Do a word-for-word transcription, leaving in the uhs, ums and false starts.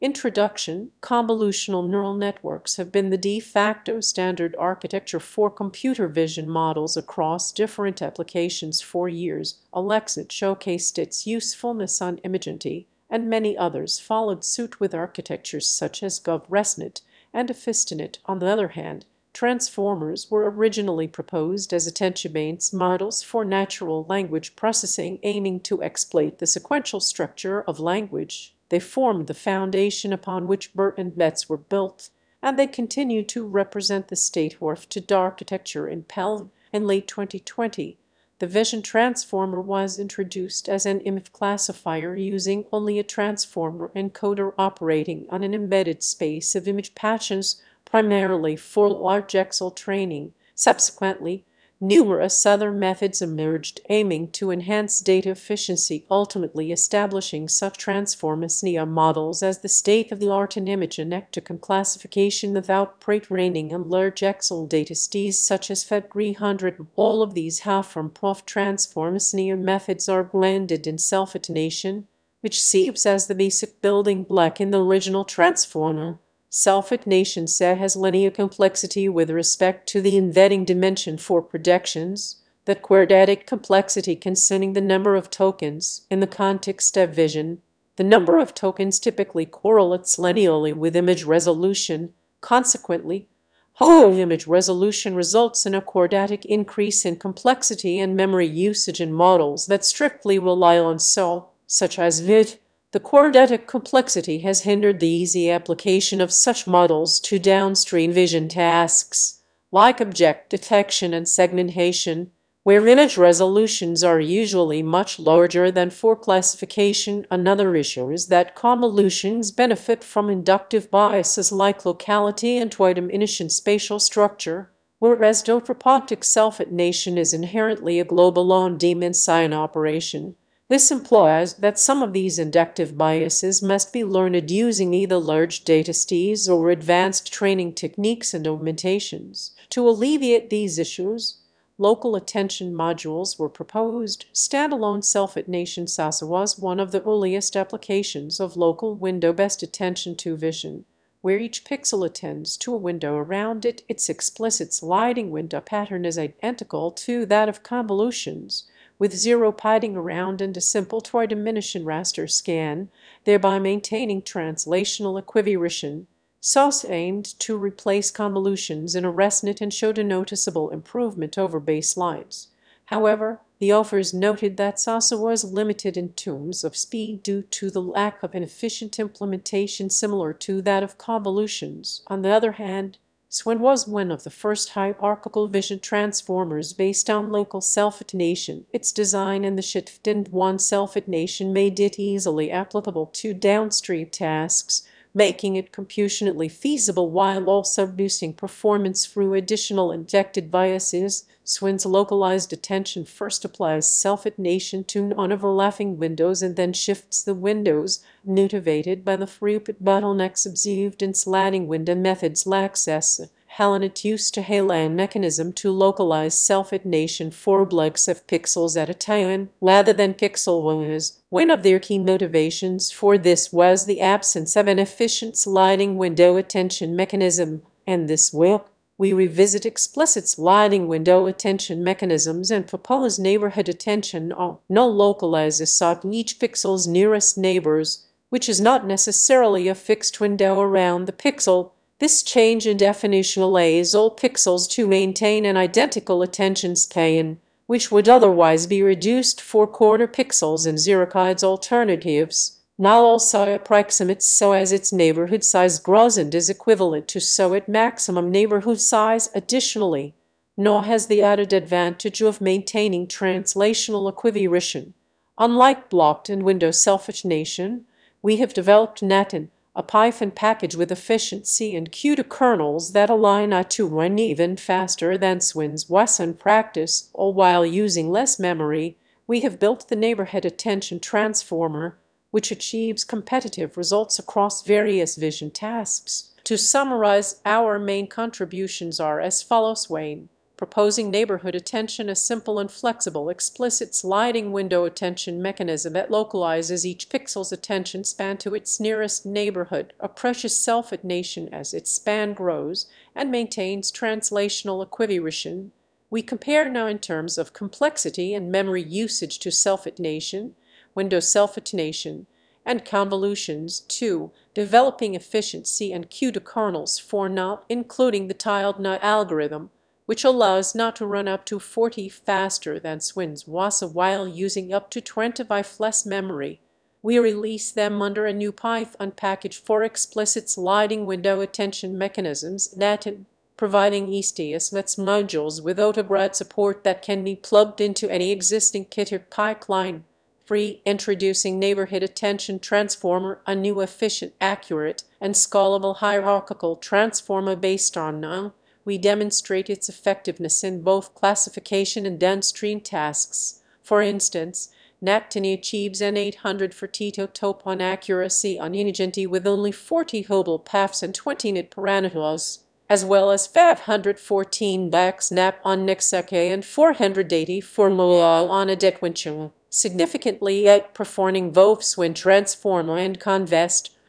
Introduction: Convolutional neural networks have been the de facto standard architecture for computer vision models across different applications for years. AlexNet showcased its usefulness on ImageNet, and many others followed suit with architectures such as GovResNet and IFFSTnet. On the other hand, transformers were originally proposed as attention-based models for natural language processing, aiming to exploit the sequential structure of language. They formed the foundation upon which BERT and METS were built, and they continue to represent the state-of-the-art architecture in P E L. In late twenty twenty, the Vision Transformer was introduced as an image classifier using only a transformer encoder operating on an embedded space of image patches, primarily for large Excel training. Subsequently, numerous other methods emerged aiming to enhance data efficiency, ultimately establishing such transformers models as the state-of-the-art in ImageNet classification without pre-training and large Excel datasets such as F E T three hundred. All of these half-from-prof transformers methods are blended in self-attenuation, which serves as the basic building block in the original transformer. Self-attenuation set has linear complexity with respect to the embedding dimension for projections, that quadratic complexity concerning the number of tokens. In the context of vision, the number of tokens typically correlates linearly with image resolution. Consequently, higher image resolution results in a quadratic increase in complexity and memory usage in models that strictly rely on S O L, such as V I D. The quadratic complexity has hindered the easy application of such models to downstream vision tasks, like object detection and segmentation, where image resolutions are usually much larger than for classification. Another issue is that convolutions benefit from inductive biases like locality and two-dimensional spatial structure, whereas anthropoptic self-attenuation is inherently a global on-dimension operation. This implies that some of these inductive biases must be learned using either large datasets or advanced training techniques and augmentations. To alleviate these issues, local attention modules were proposed. Standalone self-attenuation S A S A was one of the earliest applications of local window-based attention to vision, where each pixel attends to a window around it. Its explicit sliding window pattern is identical to that of convolutions, with zero padding around and a simple two-dimensional raster scan, thereby maintaining translational equivalence. S A S A aimed to replace convolutions in ArrestNet and showed a noticeable improvement over baselines. However, the authors noted that S A S A was limited in terms of speed due to the lack of an efficient implementation similar to that of convolutions. On the other hand, SWIN was one of the first hierarchical vision transformers based on local self-attenuation. Its design and the shift in one self-attenuation made it easily applicable to downstream tasks, making it computationally feasible while also boosting performance through additional injected biases. SWIN's localized attention first applies self-attenuation to non-overlapping windows and then shifts the windows, motivated by the throughput bottlenecks observed in sliding window methods like S A S A. HaloNet used a Halo mechanism to localize self-attenuation for blocks of pixels at a time, rather than pixel windows. One of their key motivations for this was the absence of an efficient sliding window attention mechanism, and this way, we revisit explicit sliding window attention mechanisms and propose neighborhood attention on no localizes sought each pixel's nearest neighbors, which is not necessarily a fixed window around the pixel. This change in definition allows all pixels to maintain an identical attention span, which would otherwise be reduced for quarter pixels and zerokids alternatives. Now also approximates so as its neighborhood size grows and is equivalent to so its maximum neighborhood size. Additionally, N O has the added advantage of maintaining translational equivalence. Unlike blocked and window self-attenuation, we have developed Natin, a Python package with efficiency and C U D A kernels that align to run even faster than SWIN's was in practice. All while using less memory, we have built the neighborhood attention transformer, which achieves competitive results across various vision tasks. To summarize, our main contributions are as follows. Wayne proposing neighborhood attention, a simple and flexible, explicit sliding window attention mechanism that localizes each pixel's attention span to its nearest neighborhood, a precious self-attention as its span grows, and maintains translational equivaration. We compare now in terms of complexity and memory usage to self-attention, window self-attention, and convolutions. Two. Developing efficiency and Q to kernels for N U, including the tiled N U algorithm, which allows N U to run up to forty faster than Swin's W A S A while using up to twenty-five less memory. We release them under a new Python package for explicit sliding window attention mechanisms, N A T, providing E S T S modules with AutoGrad support that can be plugged into any existing Kit or pipeline. Free, introducing Neighborhood Attention Transformer, a new efficient, accurate, and scalable hierarchical transformer based on N U. We demonstrate its effectiveness in both classification and downstream tasks. For instance, N A T N I achieves an eight hundred for Tito-Topon accuracy on Inigenti with only forty Hubble paths and twenty N I T parameters, as well as five hundred fourteen back snap on Nexake and four hundred eighty for Moa on Adetwinchung, significantly outperforming both Swin Transformer and Convest.